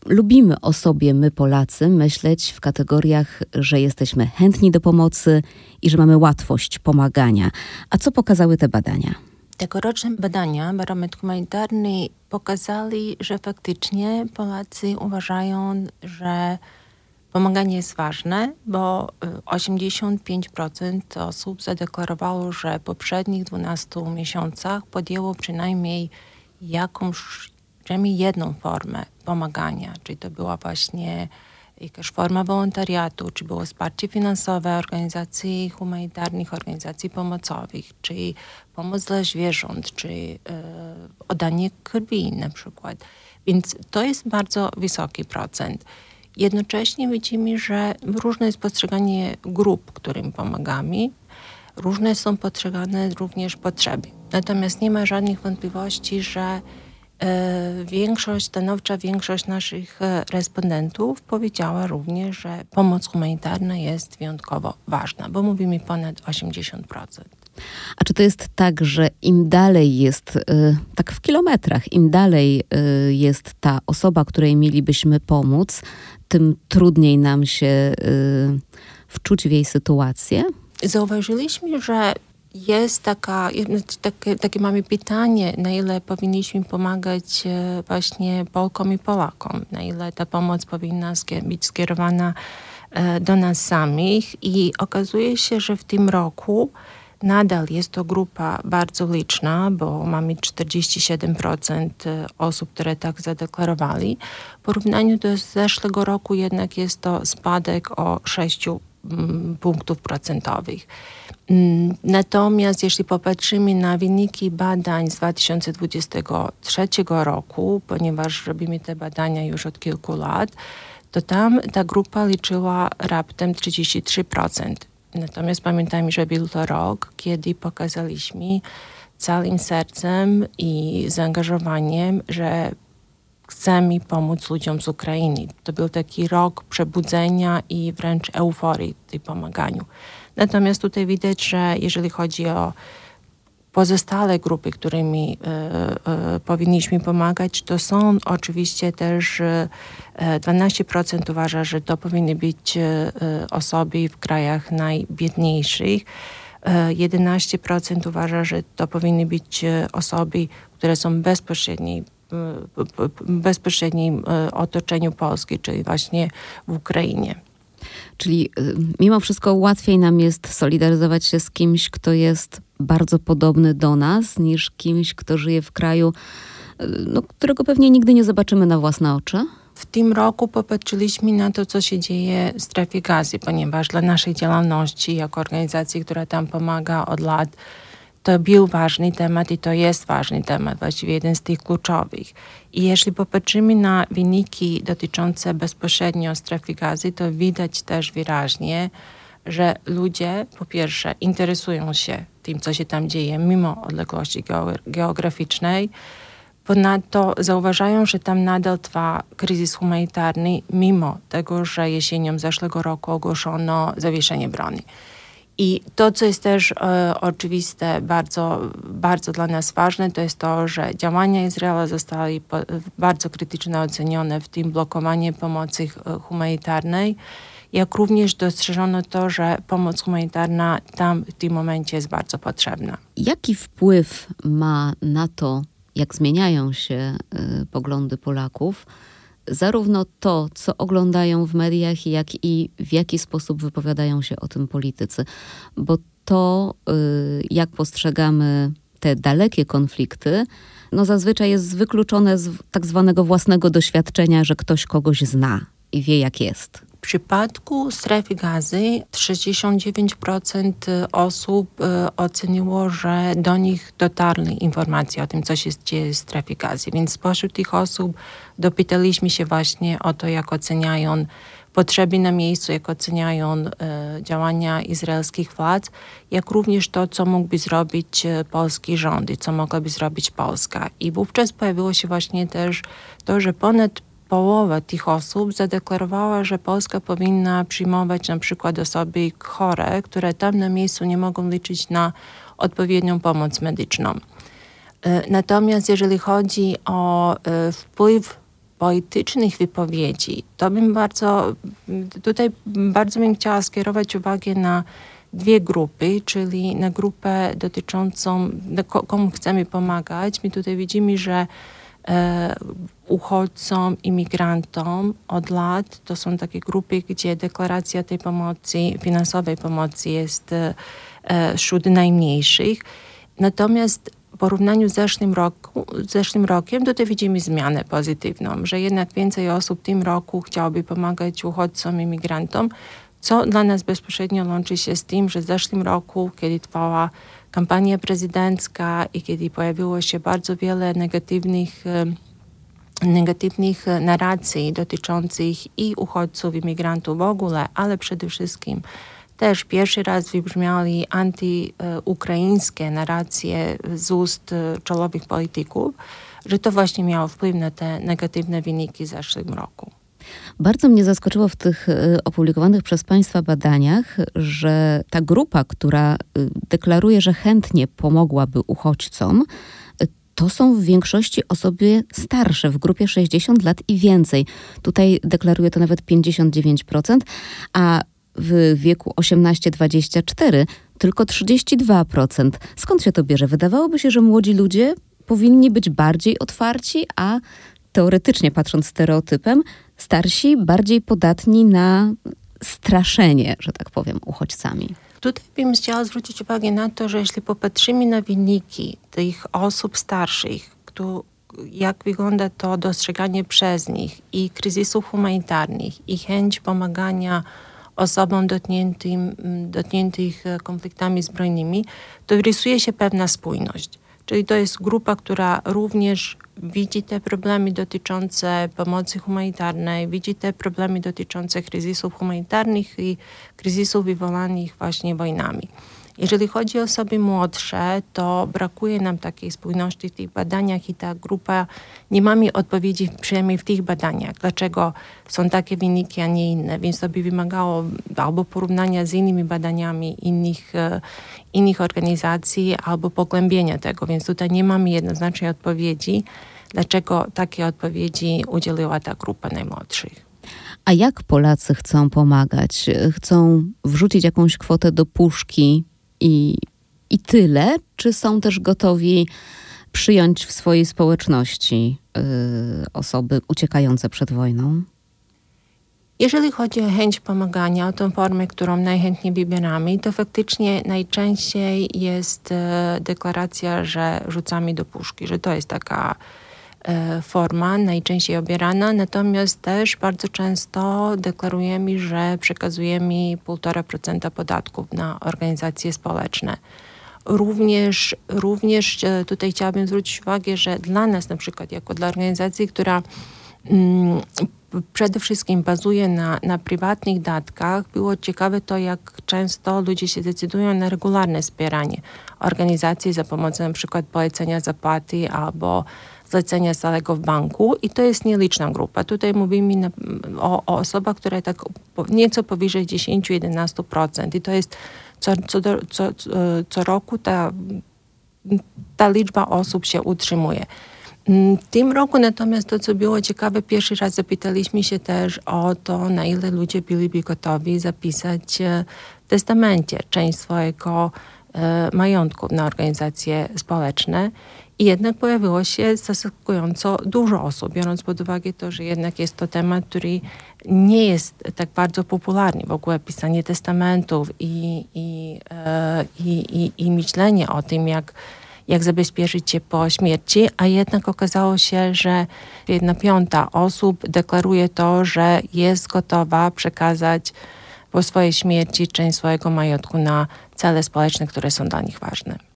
Lubimy o sobie, my Polacy, myśleć w kategoriach, że jesteśmy chętni do pomocy i że mamy łatwość pomagania. A co pokazały te badania? Tegoroczne badania Barometr Humanitarny pokazali, że faktycznie Polacy uważają, że pomaganie jest ważne, bo 85% osób zadeklarowało, że w poprzednich 12 miesiącach podjęło przynajmniej przynajmniej jedną formę pomagania, czyli to była właśnie jakaś forma wolontariatu, czy było wsparcie finansowe organizacji humanitarnych, organizacji pomocowych, czy pomoc dla zwierząt, czy oddanie krwi na przykład. Więc to jest bardzo wysoki procent. Jednocześnie widzimy, że różne jest postrzeganie grup, którym pomagamy. Różne są postrzegane również potrzeby. Natomiast nie ma żadnych wątpliwości, że stanowcza większość naszych respondentów powiedziała również, że pomoc humanitarna jest wyjątkowo ważna, bo mówimy ponad 80%. A czy to jest tak, że im dalej jest, tak w kilometrach, im dalej jest ta osoba, której mielibyśmy pomóc, tym trudniej nam się wczuć w jej sytuację? Zauważyliśmy, że jest takie mamy pytanie, na ile powinniśmy pomagać właśnie Polkom i Polakom, na ile ta pomoc powinna być skierowana do nas samych i okazuje się, że w tym roku nadal jest to grupa bardzo liczna, bo mamy 47% osób, które tak zadeklarowali. W porównaniu do zeszłego roku jednak jest to spadek o 6 punktów procentowych. Natomiast jeśli popatrzymy na wyniki badań z 2023 roku, ponieważ robimy te badania już od kilku lat, to tam ta grupa liczyła raptem 33%. Natomiast pamiętajmy, że był to rok, kiedy pokazaliśmy całym sercem i zaangażowaniem, że chcemy pomóc ludziom z Ukrainy. To był taki rok przebudzenia i wręcz euforii w tym pomaganiu. Natomiast tutaj widać, że jeżeli chodzi o pozostałe grupy, którymi powinniśmy pomagać, to są oczywiście też 12% uważa, że to powinny być osoby w krajach najbiedniejszych. 11% uważa, że to powinny być osoby, które są w bezpośrednim otoczeniu Polski, czyli właśnie w Ukrainie. Czyli mimo wszystko łatwiej nam jest solidaryzować się z kimś, kto jest bardzo podobny do nas, niż kimś, kto żyje w kraju, którego pewnie nigdy nie zobaczymy na własne oczy? W tym roku popatrzyliśmy na to, co się dzieje w strefie Gazy, ponieważ dla naszej działalności jako organizacji, która tam pomaga od lat, to był ważny temat i to jest ważny temat, właściwie jeden z tych kluczowych. I jeśli popatrzymy na wyniki dotyczące bezpośrednio strefy Gazy, to widać też wyraźnie, że ludzie po pierwsze interesują się tym, co się tam dzieje, mimo odległości geograficznej. Ponadto zauważają, że tam nadal trwa kryzys humanitarny, mimo tego, że jesienią zeszłego roku ogłoszono zawieszenie broni. I to, co jest też oczywiste, bardzo, bardzo dla nas ważne, to jest to, że działania Izraela zostały bardzo krytycznie ocenione, w tym blokowanie pomocy humanitarnej, jak również dostrzeżono to, że pomoc humanitarna tam w tym momencie jest bardzo potrzebna. Jaki wpływ ma na to, jak zmieniają się poglądy Polaków, zarówno to, co oglądają w mediach, jak i w jaki sposób wypowiadają się o tym politycy? Bo to, jak postrzegamy te dalekie konflikty, zazwyczaj jest wykluczone z tak zwanego własnego doświadczenia, że ktoś kogoś zna i wie, jak jest. W przypadku strefy Gazy 69% osób oceniło, że do nich dotarły informacje o tym, co się dzieje w strefie Gazy. Więc spośród tych osób dopytaliśmy się właśnie o to, jak oceniają potrzeby na miejscu, jak oceniają działania izraelskich władz, jak również to, co mógłby zrobić polski rząd i co mogłaby zrobić Polska. I wówczas pojawiło się właśnie też to, że ponad połowa tych osób zadeklarowała, że Polska powinna przyjmować na przykład osoby chore, które tam na miejscu nie mogą liczyć na odpowiednią pomoc medyczną. Natomiast jeżeli chodzi o wpływ politycznych wypowiedzi, to bardzo bym chciała skierować uwagę na dwie grupy, czyli na grupę dotyczącą, komu chcemy pomagać. My tutaj widzimy, że uchodźcom, imigrantom od lat to są takie grupy, gdzie deklaracja tej pomocy, finansowej pomocy jest wśród najmniejszych. Natomiast w porównaniu z zeszłym rokiem tutaj widzimy zmianę pozytywną, że jednak więcej osób w tym roku chciałoby pomagać uchodźcom, imigrantom, co dla nas bezpośrednio łączy się z tym, że w zeszłym roku, kiedy trwała kampania prezydencka i kiedy pojawiło się bardzo wiele negatywnych narracji dotyczących i uchodźców, imigrantów w ogóle, ale przede wszystkim też pierwszy raz wybrzmiały antyukraińskie narracje z ust czołowych polityków, że to właśnie miało wpływ na te negatywne wyniki w zeszłym roku. Bardzo mnie zaskoczyło w tych opublikowanych przez Państwa badaniach, że ta grupa, która deklaruje, że chętnie pomogłaby uchodźcom, to są w większości osoby starsze, w grupie 60 lat i więcej. Tutaj deklaruje to nawet 59%, a w wieku 18-24 tylko 32%. Skąd się to bierze? Wydawałoby się, że młodzi ludzie powinni być bardziej otwarci, a teoretycznie patrząc stereotypem, starsi bardziej podatni na straszenie, że tak powiem, uchodźcami. Tutaj bym chciała zwrócić uwagę na to, że jeśli popatrzymy na wyniki tych osób starszych, jak wygląda to dostrzeganie przez nich i kryzysów humanitarnych, i chęć pomagania osobom dotkniętych konfliktami zbrojnymi, to rysuje się pewna spójność. Czyli to jest grupa, która również widzi te problemy dotyczące pomocy humanitarnej, widzi te problemy dotyczące kryzysów humanitarnych i kryzysów wywołanych właśnie wojnami. Jeżeli chodzi o osoby młodsze, to brakuje nam takiej spójności w tych badaniach i ta grupa, nie mamy odpowiedzi przynajmniej w tych badaniach, dlaczego są takie wyniki, a nie inne, więc to by wymagało albo porównania z innymi badaniami innych organizacji, albo pogłębienia tego, więc tutaj nie mamy jednoznacznej odpowiedzi, dlaczego takie odpowiedzi udzieliła ta grupa najmłodszych. A jak Polacy chcą pomagać? Chcą wrzucić jakąś kwotę do puszki i tyle? Czy są też gotowi przyjąć w swojej społeczności osoby uciekające przed wojną? Jeżeli chodzi o chęć pomagania, o tę formę, którą najchętniej wybieramy, to faktycznie najczęściej jest deklaracja, że rzucamy do puszki, że to jest taka forma najczęściej obierana, natomiast też bardzo często deklarujemy, że przekazujemy 1,5% podatków na organizacje społeczne. Również tutaj chciałabym zwrócić uwagę, że dla nas na przykład, jako dla organizacji, która przede wszystkim bazuje na prywatnych datkach, było ciekawe to, jak często ludzie się decydują na regularne wspieranie organizacji za pomocą na przykład polecenia zapłaty albo zlecenia stałego w banku i to jest nieliczna grupa. Tutaj mówimy o osobach, które tak nieco powyżej 10-11% i to jest co roku ta liczba osób się utrzymuje. W tym roku natomiast to, co było ciekawe, pierwszy raz zapytaliśmy się też o to, na ile ludzie byliby gotowi zapisać w testamencie część swojego majątku na organizacje społeczne. I jednak pojawiło się zaskakująco dużo osób, biorąc pod uwagę to, że jednak jest to temat, który nie jest tak bardzo popularny. W ogóle pisanie testamentów i myślenie o tym, jak zabezpieczyć się po śmierci, a jednak okazało się, że 1/5 osób deklaruje to, że jest gotowa przekazać po swojej śmierci część swojego majątku na cele społeczne, które są dla nich ważne.